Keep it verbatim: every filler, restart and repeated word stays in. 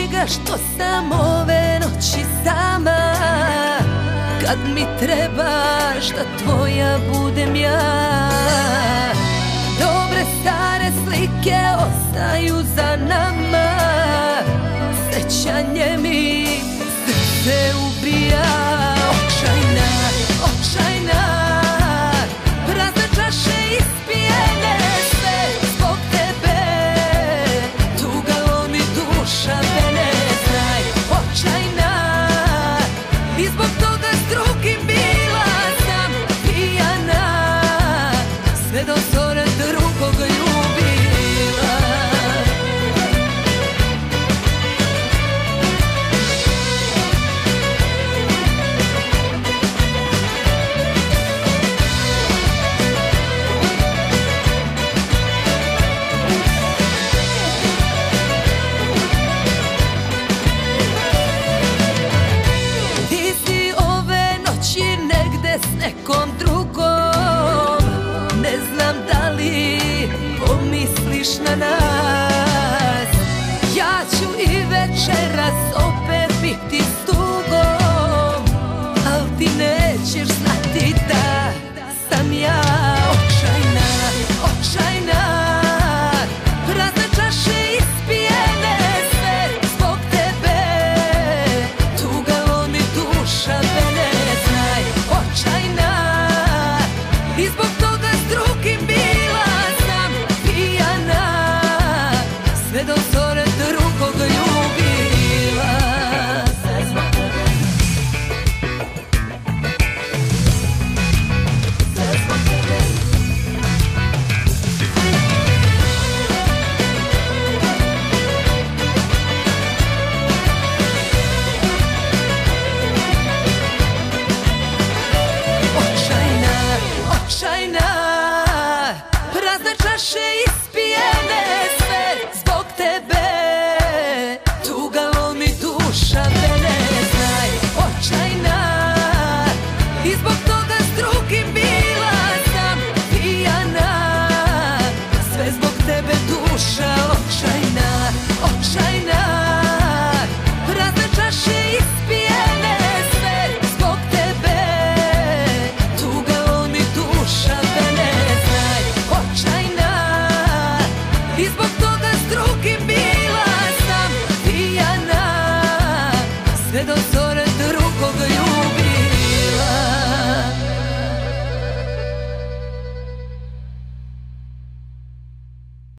briga što sam ove noći sama, kad mi trebaš da tvoja budem ja. Dobre stare slike ostaju za nama, sećanje mi srce ubija. Očajna, očajna, prazne čaše ispijene, sve zbog tebe, tuga lomi duša mene. Znaj, očajna, i zbog toga s drugim bila sam pijana, sve do zore drugog ljubila. Ti si ove noći negde s nekom drugom, ne znam da li pomisliš na nas. Ja ću i večeras opet biti s tugom, al ti nećeš znati da sam ja. Očajna, očajna, prazne čaše ispijene, sve zbog tebe, tuga lomi duša mene. Znaj, očajna, i zbog toga s drugim bila sam pijana, sve do zore drugog ljubila. Sve zbog tebe, sve zbog tebe. Očajna, očajna, prazne čaše ispijene, sve zbog tebe, tuga lomi duša mene. Znaj, očajna, i zbog toga s drugim bila sam pijana, sve zbog tebe duša. Očajna, očajna, prazne čaše ispijene, sve zbog tebe, tuga lomi duša mene. Znaj, očajna, i zbog